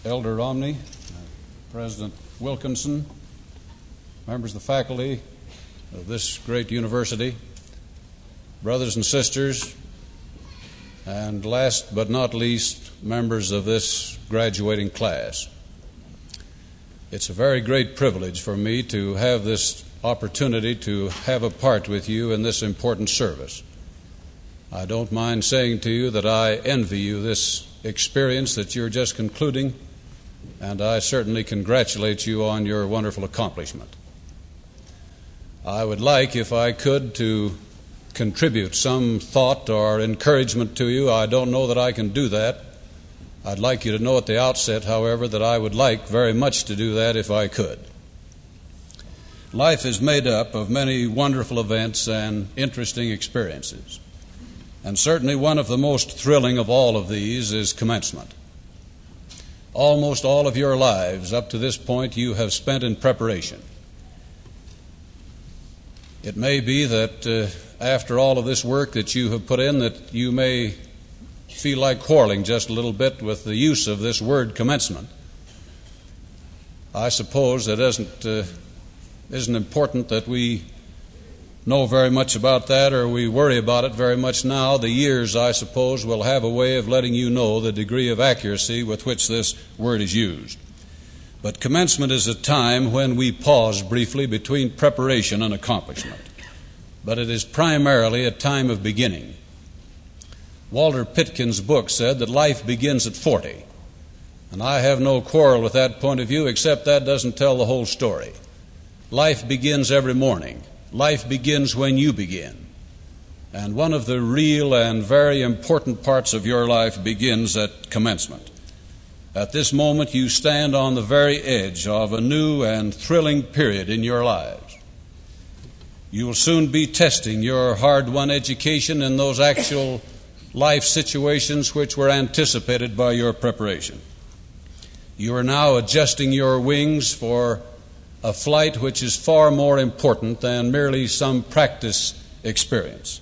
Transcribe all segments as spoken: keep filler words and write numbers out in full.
Elder Romney, President Wilkinson, members of the faculty of this great university, brothers and sisters, and last but not least, members of this graduating class. It's a very great privilege for me to have this opportunity to have a part with you in this important service. I don't mind saying to you that I envy you this experience that you're just concluding, and I certainly congratulate you on your wonderful accomplishment. I would like, if I could, to contribute some thought or encouragement to you. I don't know that I can do that. I'd like you to know at the outset, however, that I would like very much to do that if I could. Life is made up of many wonderful events and interesting experiences. And certainly one of the most thrilling of all of these is commencement. Almost all of your lives up to this point you have spent in preparation. It may be that uh, after all of this work that you have put in, that you may feel like quarreling just a little bit with the use of this word commencement. I suppose it isn't, uh, isn't important that we know very much about that or we worry about it very much now. The years, I suppose, will have a way of letting you know the degree of accuracy with which this word is used. But commencement is a time when we pause briefly between preparation and accomplishment. But it is primarily a time of beginning. Walter Pitkin's book said that life begins at forty. And I have no quarrel with that point of view, except that doesn't tell the whole story. Life begins every morning. Life begins when you begin. And one of the real and very important parts of your life begins at commencement. At this moment, you stand on the very edge of a new and thrilling period in your lives. You will soon be testing your hard-won education in those actual life situations which were anticipated by your preparation. You are now adjusting your wings for a flight which is far more important than merely some practice experience.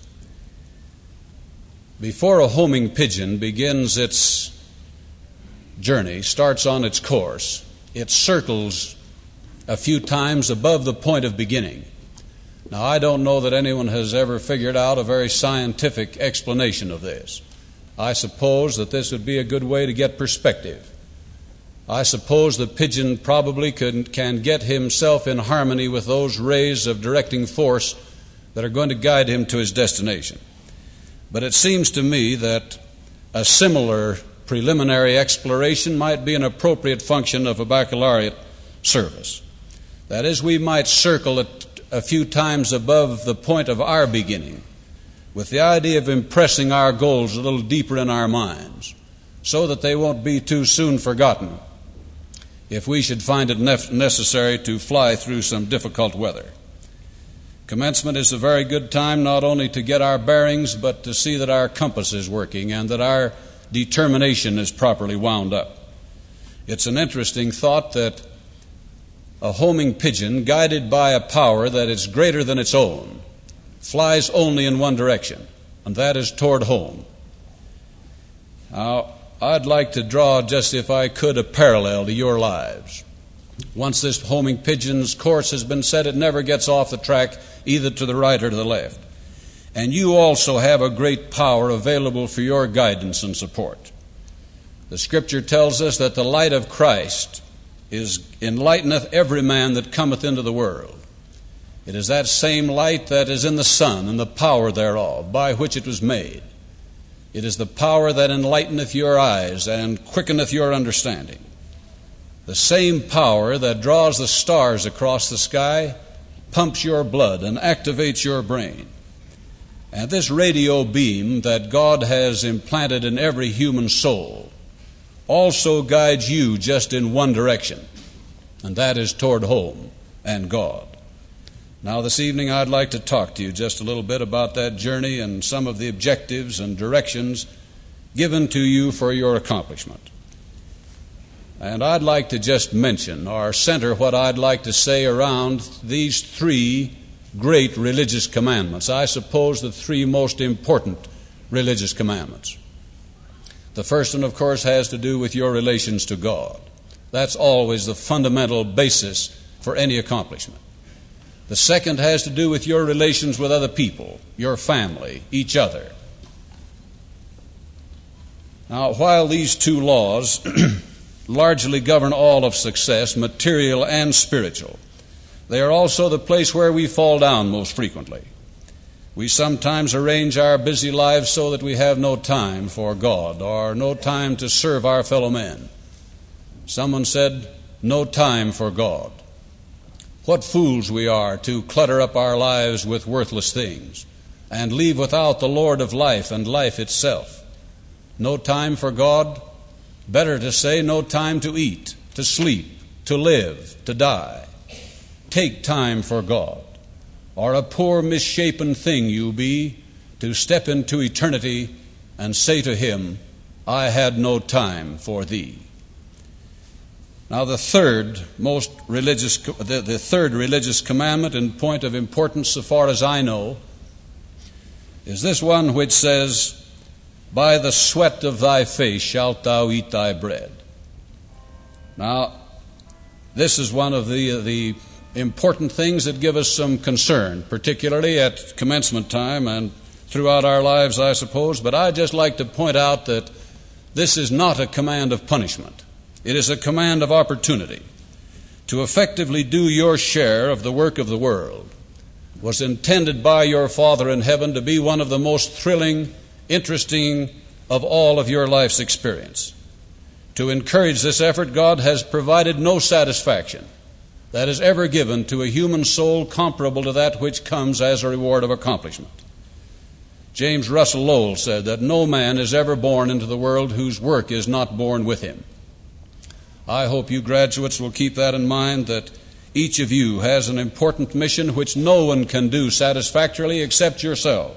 Before a homing pigeon begins its journey, starts on its course, it circles a few times above the point of beginning. Now, I don't know that anyone has ever figured out a very scientific explanation of this. I suppose that this would be a good way to get perspective. I suppose the pigeon probably can, can get himself in harmony with those rays of directing force that are going to guide him to his destination. But it seems to me that a similar preliminary exploration might be an appropriate function of a baccalaureate service. That is, we might circle it a few times above the point of our beginning with the idea of impressing our goals a little deeper in our minds so that they won't be too soon forgotten if we should find it nef- necessary to fly through some difficult weather. Commencement is a very good time not only to get our bearings, but to see that our compass is working and that our determination is properly wound up. It's an interesting thought that a homing pigeon, guided by a power that is greater than its own, flies only in one direction, and that is toward home. Now, I'd like to draw, just if I could, a parallel to your lives. Once this homing pigeon's course has been set, it never gets off the track either to the right or to the left. And you also have a great power available for your guidance and support. The Scripture tells us that the light of Christ is enlighteneth every man that cometh into the world. It is that same light that is in the sun and the power thereof, by which it was made. It is the power that enlighteneth your eyes and quickeneth your understanding. The same power that draws the stars across the sky pumps your blood and activates your brain. And this radio beam that God has implanted in every human soul also guides you just in one direction, and that is toward home and God. Now, this evening I'd like to talk to you just a little bit about that journey and some of the objectives and directions given to you for your accomplishment. And I'd like to just mention or center what I'd like to say around these three great religious commandments. I suppose the three most important religious commandments. The first one, of course, has to do with your relations to God. That's always the fundamental basis for any accomplishment. The second has to do with your relations with other people, your family, each other. Now, while these two laws largely govern all of success, material and spiritual, they are also the place where we fall down most frequently. We sometimes arrange our busy lives so that we have no time for God or no time to serve our fellow men. Someone said, "No time for God." What fools we are to clutter up our lives with worthless things and leave without the Lord of life and life itself. No time for God? Better to say no time to eat, to sleep, to live, to die. Take time for God, or a poor misshapen thing you be, to step into eternity and say to Him, "I had no time for Thee." Now, the third most religious, the, the third religious commandment in point of importance, so far as I know, is this one which says, "By the sweat of thy face shalt thou eat thy bread." Now, this is one of the the important things that give us some concern, particularly at commencement time and throughout our lives, I suppose. But I'd just like to point out that this is not a command of punishment. It is a command of opportunity. To effectively do your share of the work of the world was intended by your Father in heaven to be one of the most thrilling, interesting of all of your life's experience. To encourage this effort, God has provided no satisfaction that is ever given to a human soul comparable to that which comes as a reward of accomplishment. James Russell Lowell said that no man is ever born into the world whose work is not born with him. I hope you graduates will keep that in mind, that each of you has an important mission which no one can do satisfactorily except yourself.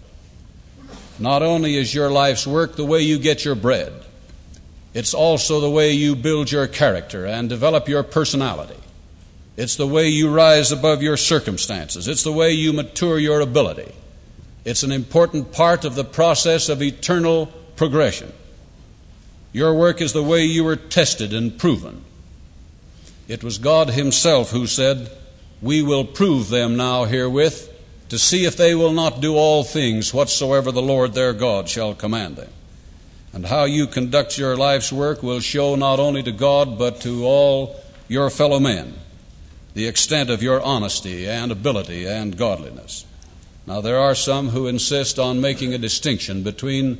Not only is your life's work the way you get your bread, it's also the way you build your character and develop your personality. It's the way you rise above your circumstances. It's the way you mature your ability. It's an important part of the process of eternal progression. Your work is the way you were tested and proven. It was God Himself who said, "We will prove them now herewith, to see if they will not do all things whatsoever the Lord their God shall command them." And how you conduct your life's work will show not only to God but to all your fellow men the extent of your honesty and ability and godliness. Now, there are some who insist on making a distinction between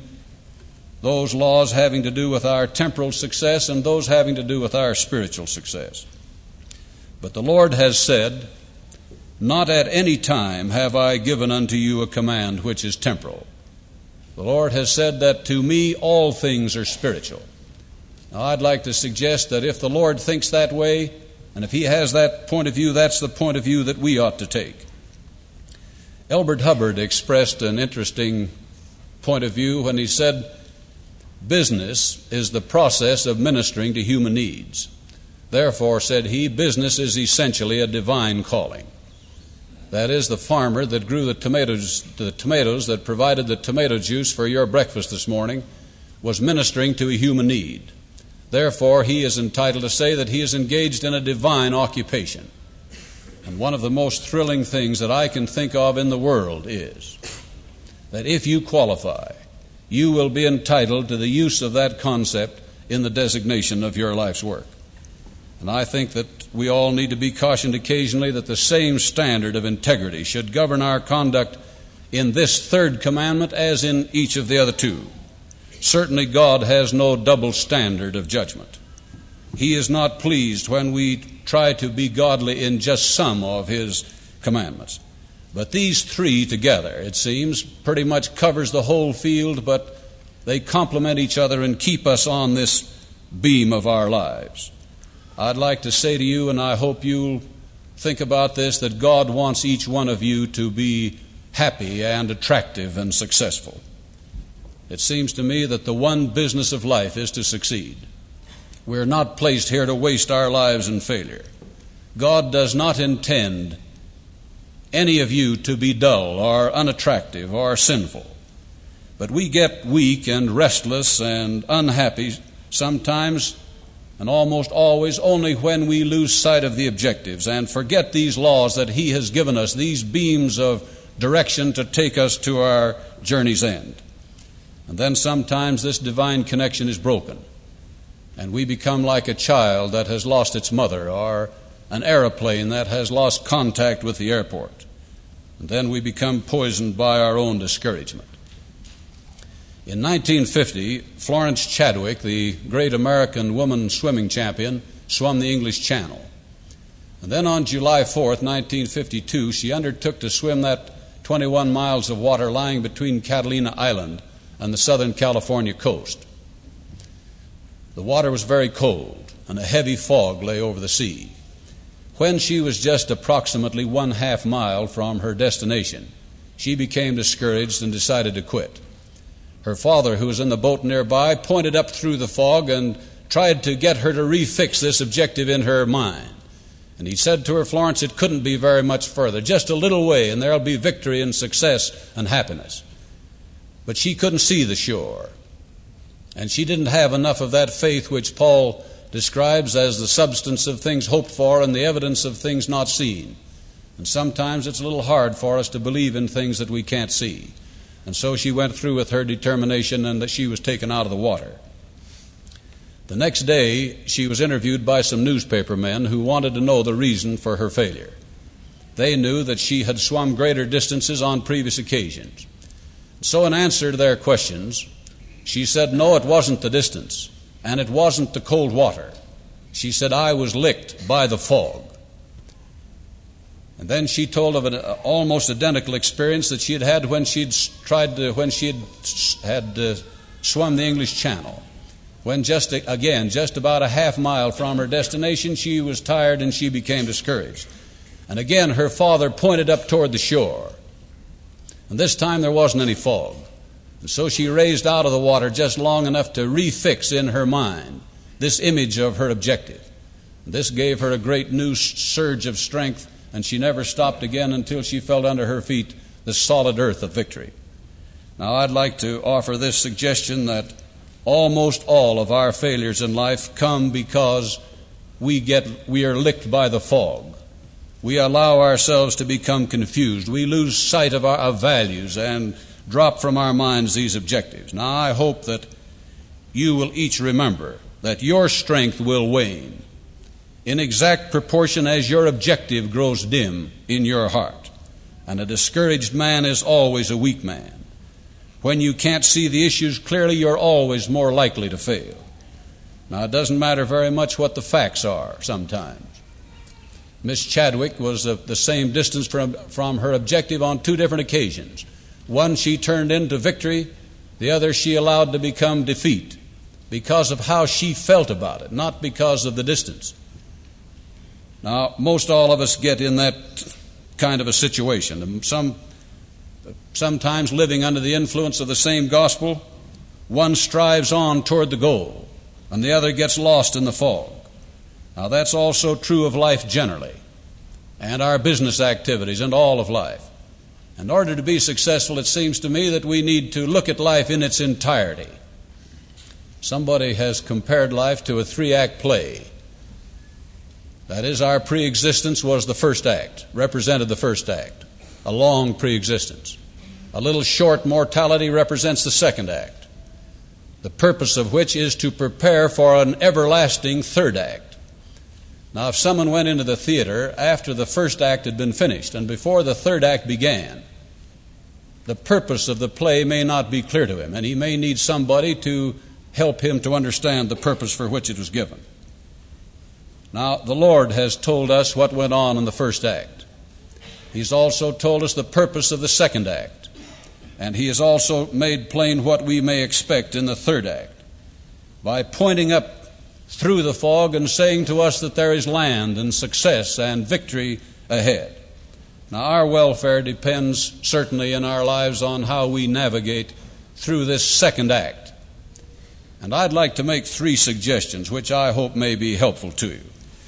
those laws having to do with our temporal success and those having to do with our spiritual success. But the Lord has said, "Not at any time have I given unto you a command which is temporal." The Lord has said that to me all things are spiritual. Now, I'd like to suggest that if the Lord thinks that way, and if He has that point of view, that's the point of view that we ought to take. Elbert Hubbard expressed an interesting point of view when he said, "Business is the process of ministering to human needs. Therefore," said he, "business is essentially a divine calling." That is, the farmer that grew the tomatoes, the tomatoes that provided the tomato juice for your breakfast this morning was ministering to a human need. Therefore, he is entitled to say that he is engaged in a divine occupation. And one of the most thrilling things that I can think of in the world is that if you qualify, you will be entitled to the use of that concept in the designation of your life's work. And I think that we all need to be cautioned occasionally that the same standard of integrity should govern our conduct in this third commandment as in each of the other two. Certainly God has no double standard of judgment. He is not pleased when we try to be godly in just some of His commandments. But these three together, it seems, pretty much covers the whole field, but they complement each other and keep us on this beam of our lives. I'd like to say to you, and I hope you'll think about this, that God wants each one of you to be happy and attractive and successful. It seems to me that the one business of life is to succeed. We're not placed here to waste our lives in failure. God does not intend any of you to be dull or unattractive or sinful. But we get weak and restless and unhappy sometimes and almost always only when we lose sight of the objectives and forget these laws that He has given us, these beams of direction to take us to our journey's end. And then sometimes this divine connection is broken, and we become like a child that has lost its mother, or an airplane that has lost contact with the airport. And then we become poisoned by our own discouragement. In nineteen fifty, Florence Chadwick, the great American woman swimming champion, swam the English Channel. And then on July fourth, nineteen fifty-two, she undertook to swim that twenty-one miles of water lying between Catalina Island and the Southern California coast. The water was very cold, and a heavy fog lay over the sea. When she was just approximately one half mile from her destination, she became discouraged and decided to quit. Her father, who was in the boat nearby, pointed up through the fog and tried to get her to refix this objective in her mind. And he said to her, "Florence, it couldn't be very much further, just a little way, and there'll be victory and success and happiness." But she couldn't see the shore, and she didn't have enough of that faith which Paul describes as the substance of things hoped for and the evidence of things not seen. And sometimes it's a little hard for us to believe in things that we can't see. And so she went through with her determination, and that she was taken out of the water. The next day, she was interviewed by some newspaper men who wanted to know the reason for her failure. They knew that she had swum greater distances on previous occasions. So in answer to their questions, she said, "No, it wasn't the distance, and it wasn't the cold water." She said, "I was licked by the fog." And then she told of an almost identical experience that she had had when she'd tried to, when she had, had uh, swum the English Channel. When just again, just about a half mile from her destination, she was tired and she became discouraged. And again, her father pointed up toward the shore. And this time there wasn't any fog. And so she raised out of the water just long enough to refix in her mind this image of her objective. And this gave her a great new surge of strength, and she never stopped again until she felt under her feet the solid earth of victory. Now, I'd like to offer this suggestion that almost all of our failures in life come because we get we are licked by the fog. We allow ourselves to become confused. We lose sight of our of values and drop from our minds these objectives. Now, I hope that you will each remember that your strength will wane in exact proportion as your objective grows dim in your heart. And a discouraged man is always a weak man. When you can't see the issues clearly, you're always more likely to fail. Now, it doesn't matter very much what the facts are sometimes. Miss Chadwick was the, the same distance from, from her objective on two different occasions. One she turned into victory, the other she allowed to become defeat because of how she felt about it, not because of the distance. Now, most all of us get in that kind of a situation. Some, sometimes living under the influence of the same gospel, one strives on toward the goal, and the other gets lost in the fog. Now, that's also true of life generally, and our business activities, and all of life. In order to be successful, it seems to me that we need to look at life in its entirety. Somebody has compared life to a three-act play. That is, our pre-existence was the first act, represented the first act, a long pre-existence. A little short mortality represents the second act, the purpose of which is to prepare for an everlasting third act. Now, if someone went into the theater after the first act had been finished and before the third act began, the purpose of the play may not be clear to him, and he may need somebody to help him to understand the purpose for which it was given. Now, the Lord has told us what went on in the first act. He's also told us the purpose of the second act. And He has also made plain what we may expect in the third act by pointing up through the fog and saying to us that there is land and success and victory ahead. Now, our welfare depends certainly in our lives on how we navigate through this second act. And I'd like to make three suggestions which I hope may be helpful to you.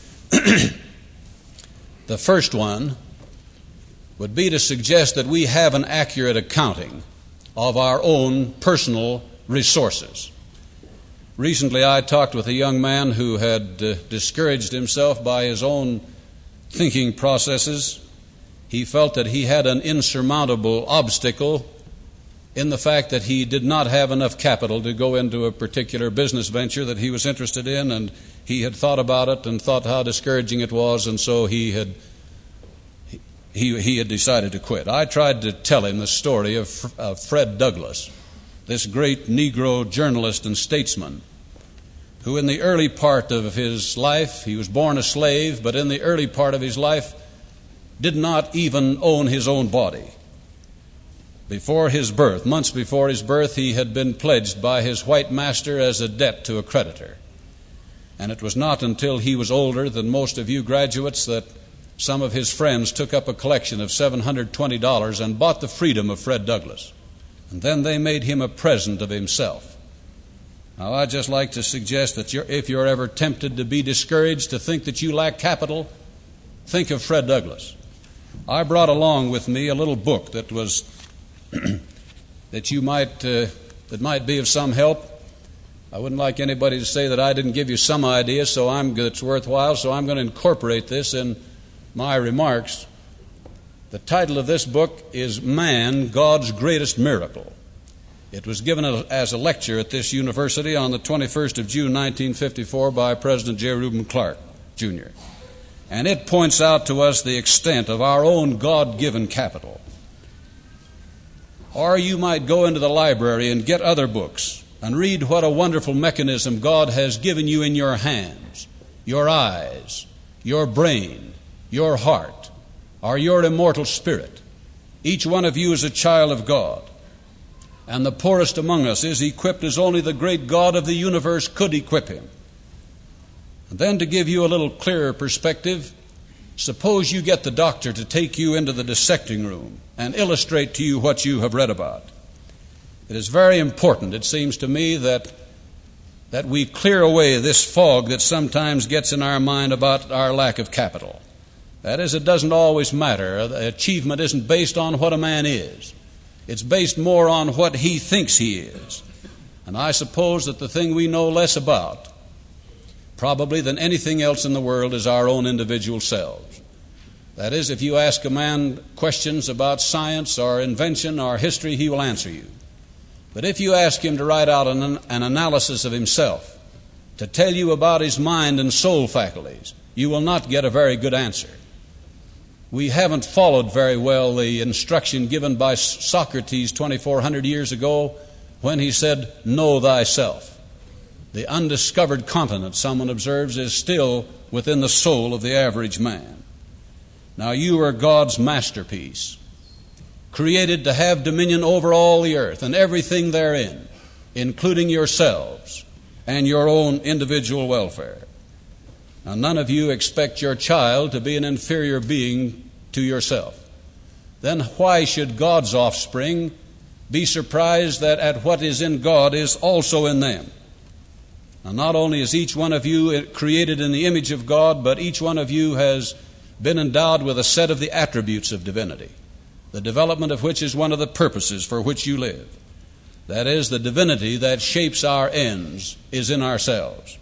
The first one would be to suggest that we have an accurate accounting of our own personal resources. Recently I talked with a young man who had uh, discouraged himself by his own thinking processes. He felt that he had an insurmountable obstacle in the fact that he did not have enough capital to go into a particular business venture that he was interested in, and he had thought about it and thought how discouraging it was, and so he had he, he had decided to quit. I tried to tell him the story of, of Fred Douglass, this great Negro journalist and statesman, who in the early part of his life, he was born a slave, but in the early part of his life did not even own his own body. Before his birth, months before his birth, he had been pledged by his white master as a debt to a creditor. And it was not until he was older than most of you graduates that some of his friends took up a collection of seven hundred twenty dollars and bought the freedom of Fred Douglass. And then they made him a present of himself. Now, I'd just like to suggest that you're, if you're ever tempted to be discouraged, to think that you lack capital, think of Fred Douglass. I brought along with me a little book that was that you might uh, that might be of some help. I wouldn't like anybody to say that I didn't give you some idea, so I'm it's worthwhile. So I'm going to incorporate this in my remarks. The title of this book is "Man, God's Greatest Miracle." It was given as a lecture at this university on the twenty-first of June, nineteen fifty-four, by President J. Reuben Clark, Junior And it points out to us the extent of our own God-given capital. Or you might go into the library and get other books and read what a wonderful mechanism God has given you in your hands, your eyes, your brain, your heart, or your immortal spirit. Each one of you is a child of God. And the poorest among us is equipped as only the great God of the universe could equip him. And then, to give you a little clearer perspective, suppose you get the doctor to take you into the dissecting room and illustrate to you what you have read about. It is very important, it seems to me, that, that we clear away this fog that sometimes gets in our mind about our lack of capital. That is, it doesn't always matter. Achievement isn't based on what a man is. It's based more on what he thinks he is. And I suppose that the thing we know less about, probably than anything else in the world, is our own individual selves. That is, if you ask a man questions about science or invention or history, he will answer you. But if you ask him to write out an, an analysis of himself, to tell you about his mind and soul faculties, you will not get a very good answer. We haven't followed very well the instruction given by Socrates twenty-four hundred years ago when he said, "Know thyself." The undiscovered continent, someone observes, is still within the soul of the average man. Now, you are God's masterpiece, created to have dominion over all the earth and everything therein, including yourselves and your own individual welfare. Now, none of you expect your child to be an inferior being to yourself. Then why should God's offspring be surprised that at what is in God is also in them? Now, not only is each one of you created in the image of God, but each one of you has been endowed with a set of the attributes of divinity, the development of which is one of the purposes for which you live. That is, the divinity that shapes our ends is in ourselves.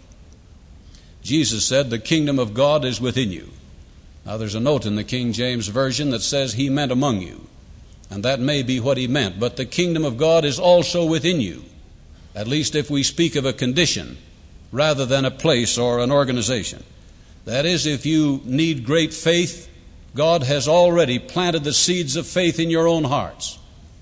Jesus said, "The kingdom of God is within you." Now, there's a note in the King James Version that says he meant among you, and that may be what he meant, but the kingdom of God is also within you, at least if we speak of a condition rather than a place or an organization. That is, if you need great faith, God has already planted the seeds of faith in your own hearts.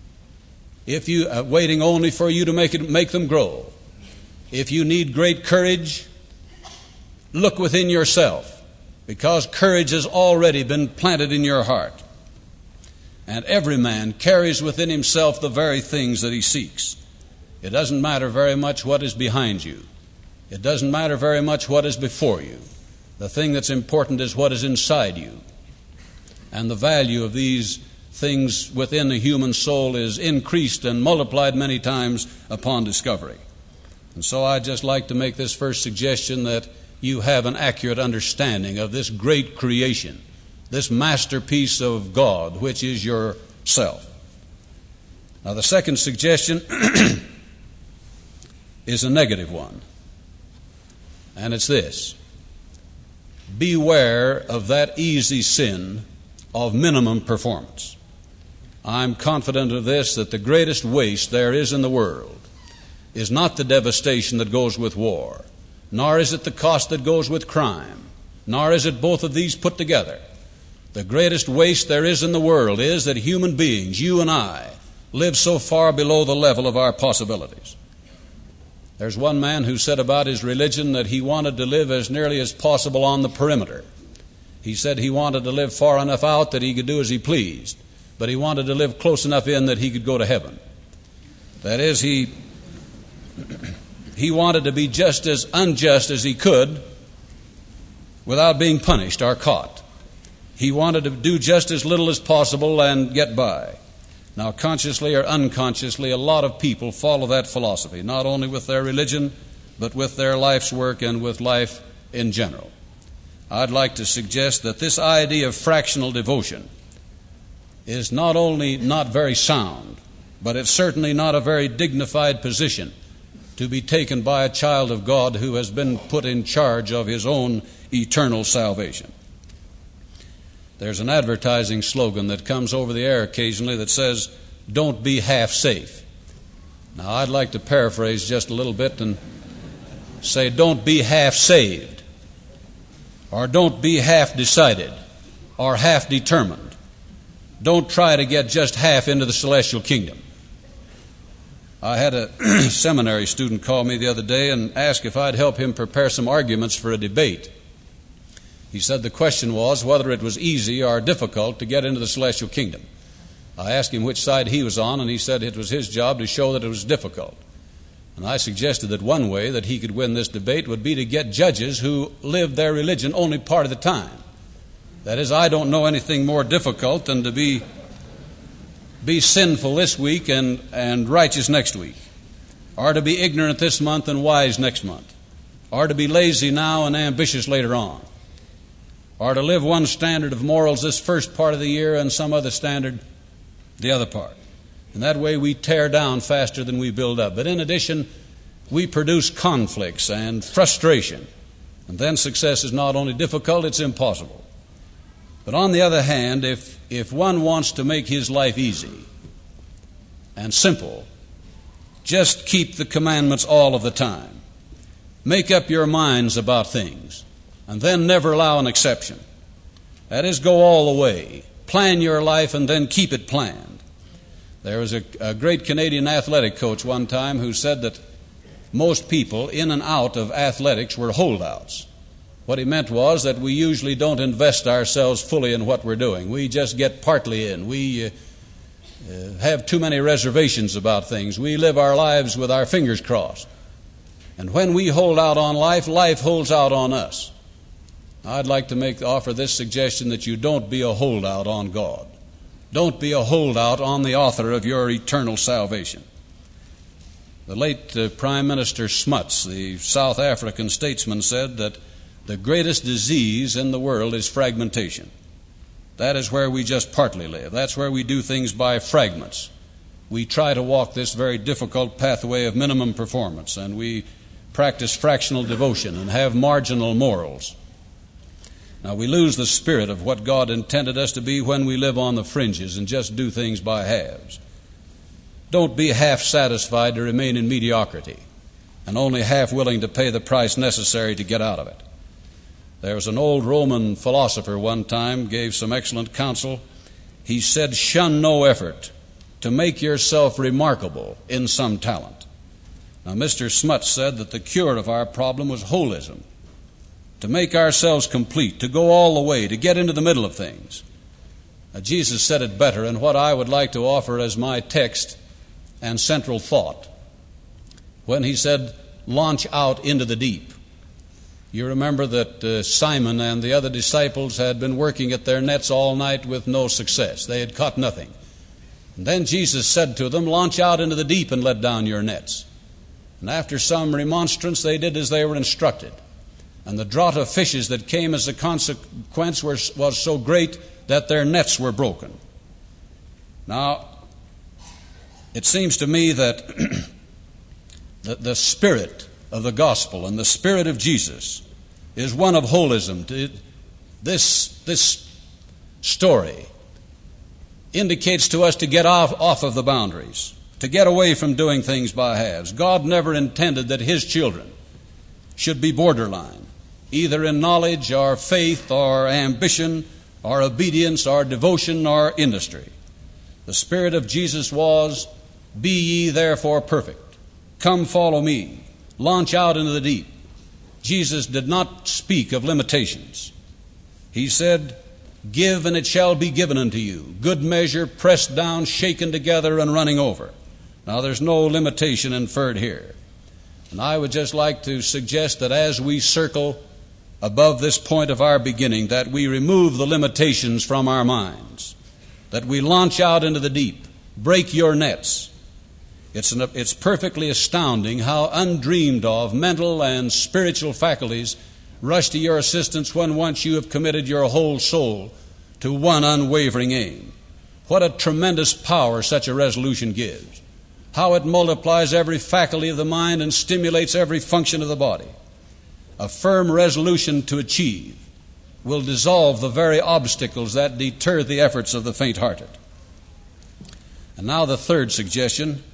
If you uh, waiting only for you to make it make them grow. If you need great courage, look within yourself, because courage has already been planted in your heart. And every man carries within himself the very things that he seeks. It doesn't matter very much what is behind you. It doesn't matter very much what is before you. The thing that's important is what is inside you. And the value of these things within the human soul is increased and multiplied many times upon discovery. And so I'd just like to make this first suggestion, that you have an accurate understanding of this great creation, this masterpiece of God, which is yourself. Now, the second suggestion is a negative one. and it's this: beware of that easy sin of minimum performance. I'm confident of this, that the greatest waste there is in the world is not the devastation that goes with war, nor is it the cost that goes with crime, nor is it both of these put together. The greatest waste there is in the world is that human beings, you and I, live so far below the level of our possibilities. There's one man who said about his religion that he wanted to live as nearly as possible on the perimeter. He said he wanted to live far enough out that he could do as he pleased, but he wanted to live close enough in that he could go to heaven. That is, he, he wanted to be just as unjust as he could without being punished or caught. He wanted to do just as little as possible and get by. Now, consciously or unconsciously, a lot of people follow that philosophy, not only with their religion, but with their life's work and with life in general. I'd like to suggest that this idea of fractional devotion is not only not very sound, but it's certainly not a very dignified position to be taken by a child of God who has been put in charge of his own eternal salvation. There's an advertising slogan that comes over the air occasionally that says, "Don't be half safe." Now, I'd like to paraphrase just a little bit and say, don't be half saved, or don't be half decided, or half determined. Don't try to get just half into the celestial kingdom. I had a seminary student call me the other day and ask if I'd help him prepare some arguments for a debate. He said the question was whether it was easy or difficult to get into the celestial kingdom. I asked him which side he was on, and he said it was his job to show that it was difficult. And I suggested that one way that he could win this debate would be to get judges who lived their religion only part of the time. That is, I don't know anything more difficult than to be be sinful this week and, and righteous next week, or to be ignorant this month and wise next month, or to be lazy now and ambitious later on, or to live one standard of morals this first part of the year and some other standard the other part. And that way we tear down faster than we build up. But in addition, we produce conflicts and frustration. And then success is not only difficult, it's impossible. But on the other hand, if, if one wants to make his life easy and simple, just keep the commandments all of the time. Make up your minds about things, and then never allow an exception. That is, go all the way. Plan your life and then keep it planned. There was a, a great Canadian athletic coach one time who said that most people in and out of athletics were holdouts. What he meant was that we usually don't invest ourselves fully in what we're doing. We just get partly in. We uh, uh, have too many reservations about things. We live our lives with our fingers crossed. And when we hold out on life, life holds out on us. I'd like to make offer this suggestion that you don't be a holdout on God. Don't be a holdout on the author of your eternal salvation. The late uh, Prime Minister Smuts, the South African statesman, said that the greatest disease in the world is fragmentation. That is where we just partly live. That's where we do things by fragments. We try to walk this very difficult pathway of minimum performance, and we practice fractional devotion and have marginal morals. Now, we lose the spirit of what God intended us to be when we live on the fringes and just do things by halves. Don't be half satisfied to remain in mediocrity and only half willing to pay the price necessary to get out of it. There was an old Roman philosopher one time gave some excellent counsel. He said, "Shun no effort to make yourself remarkable in some talent." Now, Mister Smuts said that the cure of our problem was holism, to make ourselves complete, to go all the way, to get into the middle of things. Now, Jesus said it better in what I would like to offer as my text and central thought, when he said, "Launch out into the deep." You remember that uh, Simon and the other disciples had been working at their nets all night with no success. They had caught nothing. And then Jesus said to them, "Launch out into the deep and let down your nets." And after some remonstrance, they did as they were instructed. And the draught of fishes that came as a consequence was, was so great that their nets were broken. Now, it seems to me that the, the spirit of the gospel and the Spirit of Jesus is one of holism. This, this story indicates to us to get off, off of the boundaries, to get away from doing things by halves. God never intended that His children should be borderline, either in knowledge or faith or ambition or obedience or devotion or industry. The Spirit of Jesus was, "Be ye therefore perfect. Come follow me. Launch out into the deep." Jesus did not speak of limitations. He said, "Give and it shall be given unto you. Good measure, pressed down, shaken together, and running over." Now there's no limitation inferred here. And I would just like to suggest that as we circle above this point of our beginning, that we remove the limitations from our minds, that we launch out into the deep, break your nets. It's, an, it's perfectly astounding how undreamed of mental and spiritual faculties rush to your assistance when once you have committed your whole soul to one unwavering aim. What a tremendous power such a resolution gives. How it multiplies every faculty of the mind and stimulates every function of the body. A firm resolution to achieve will dissolve the very obstacles that deter the efforts of the faint-hearted. And now the third suggestion,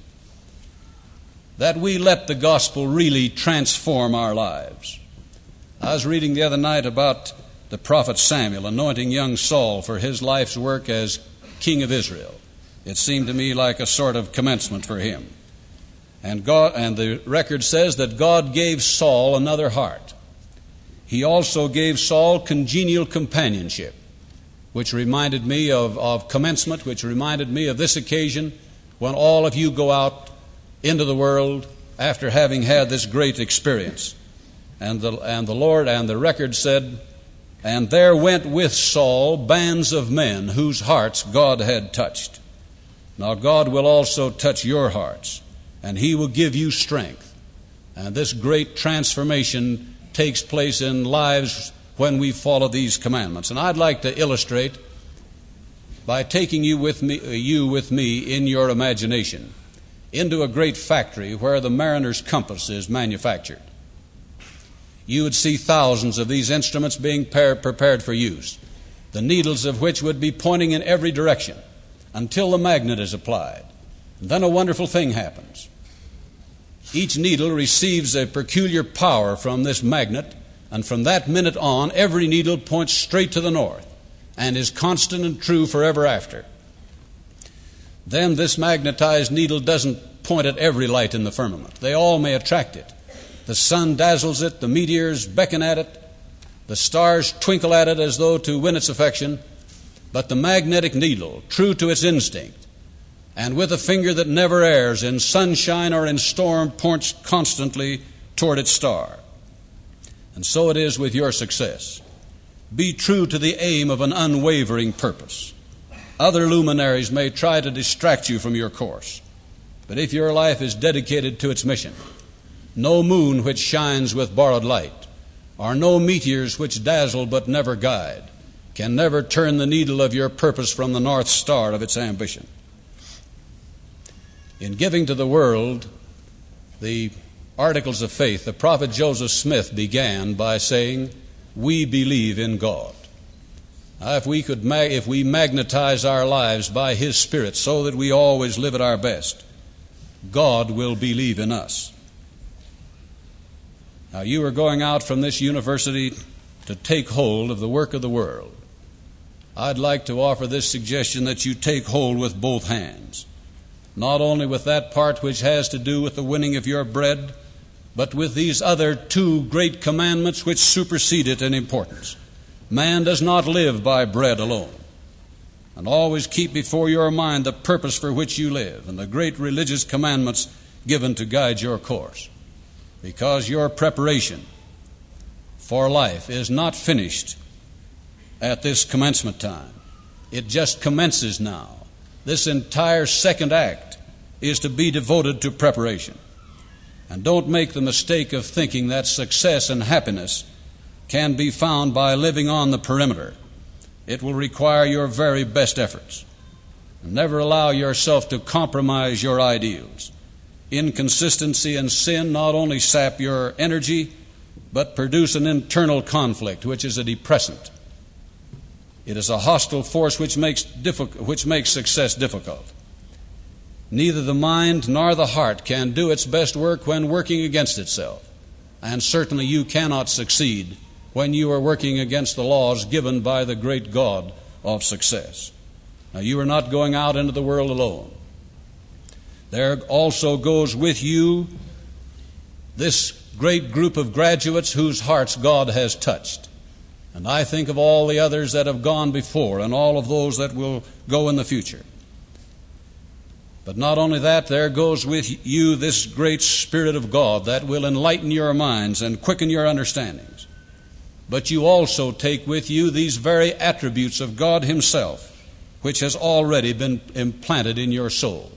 that we let the gospel really transform our lives. I was reading the other night about the prophet Samuel anointing young Saul for his life's work as king of Israel. It seemed to me like a sort of commencement for him. And God, and the record says that God gave Saul another heart. He also gave Saul congenial companionship, which reminded me of, of commencement, which reminded me of this occasion when all of you go out into the world after having had this great experience. And the, and the Lord, and the record said, "And there went with Saul bands of men whose hearts God had touched." Now God will also touch your hearts, and He will give you strength. And this great transformation takes place in lives when we follow these commandments. And I'd like to illustrate by taking you with me, you with me in your imagination into a great factory where the mariner's compass is manufactured. You would see thousands of these instruments being prepared for use, the needles of which would be pointing in every direction until the magnet is applied. And then a wonderful thing happens. Each needle receives a peculiar power from this magnet, and from that minute on, every needle points straight to the north and is constant and true forever after. Then this magnetized needle doesn't point at every light in the firmament. They all may attract it. The sun dazzles it, the meteors beckon at it, the stars twinkle at it as though to win its affection, but the magnetic needle, true to its instinct, and with a finger that never errs in sunshine or in storm, points constantly toward its star. And so it is with your success. Be true to the aim of an unwavering purpose. Other luminaries may try to distract you from your course, but if your life is dedicated to its mission, no moon which shines with borrowed light, or no meteors which dazzle but never guide, can never turn the needle of your purpose from the north star of its ambition. In giving to the world the articles of faith, the prophet Joseph Smith began by saying, "We believe in God." Now, if we could, mag- if we magnetize our lives by His Spirit so that we always live at our best, God will believe in us. Now, you are going out from this university to take hold of the work of the world. I'd like to offer this suggestion that you take hold with both hands, not only with that part which has to do with the winning of your bread, but with these other two great commandments which supersede it in importance. Man does not live by bread alone. And always keep before your mind the purpose for which you live and the great religious commandments given to guide your course, because your preparation for life is not finished at this commencement time. It just commences now. This entire second act is to be devoted to preparation. And don't make the mistake of thinking that success and happiness can be found by living on the perimeter. It will require your very best efforts. And never allow yourself to compromise your ideals. inconsistency and sin not only sap your energy, but produce an internal conflict, which is a depressant. It is a hostile force which makes, difficult, which makes success difficult. Neither the mind nor the heart can do its best work when working against itself, and certainly you cannot succeed when you are working against the laws given by the great God of success. Now, you are not going out into the world alone. There also goes with you this great group of graduates whose hearts God has touched. And I think of all the others that have gone before and all of those that will go in the future. But not only that, there goes with you this great Spirit of God that will enlighten your minds and quicken your understandings. But you also take with you these very attributes of God Himself, which has already been implanted in your soul.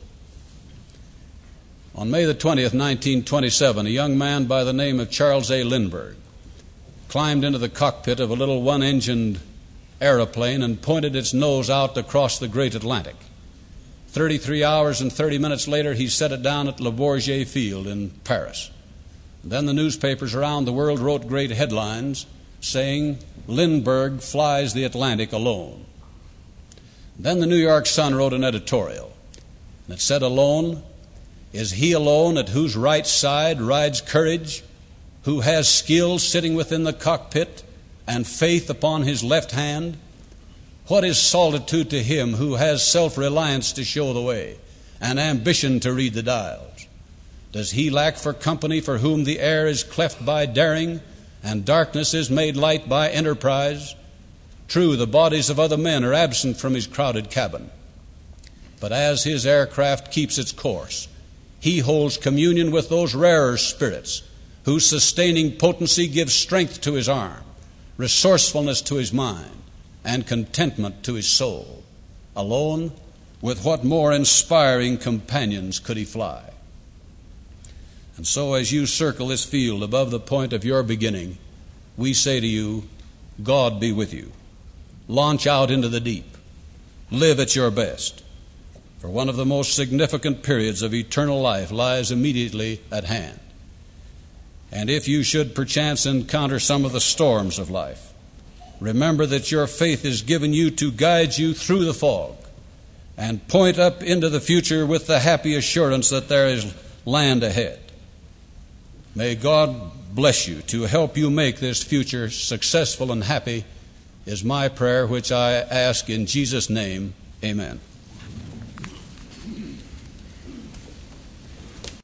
On May the twentieth, nineteen twenty-seven, a young man by the name of Charles A. Lindbergh climbed into the cockpit of a little one-engined aeroplane and pointed its nose out across the great Atlantic. Thirty-three hours and thirty minutes later, he set it down at Le Bourget Field in Paris. Then the newspapers around the world wrote great headlines saying, "Lindbergh flies the Atlantic alone." Then the New York Sun wrote an editorial, and it said, "Alone? Is he alone at whose right side rides courage, who has skill sitting within the cockpit and faith upon his left hand? What is solitude to him who has self-reliance to show the way and ambition to read the dials? Does he lack for company for whom the air is cleft by daring and darkness is made light by enterprise? True, the bodies of other men are absent from his crowded cabin, but as his aircraft keeps its course, he holds communion with those rarer spirits whose sustaining potency gives strength to his arm, resourcefulness to his mind, and contentment to his soul. Alone, with what more inspiring companions could he fly?" And so as you circle this field above the point of your beginning, we say to you, God be with you. Launch out into the deep. Live at your best. For one of the most significant periods of eternal life lies immediately at hand. And if you should perchance encounter some of the storms of life, remember that your faith is given you to guide you through the fog and point up into the future with the happy assurance that there is land ahead. May God bless you to help you make this future successful and happy is my prayer, which I ask in Jesus' name. Amen.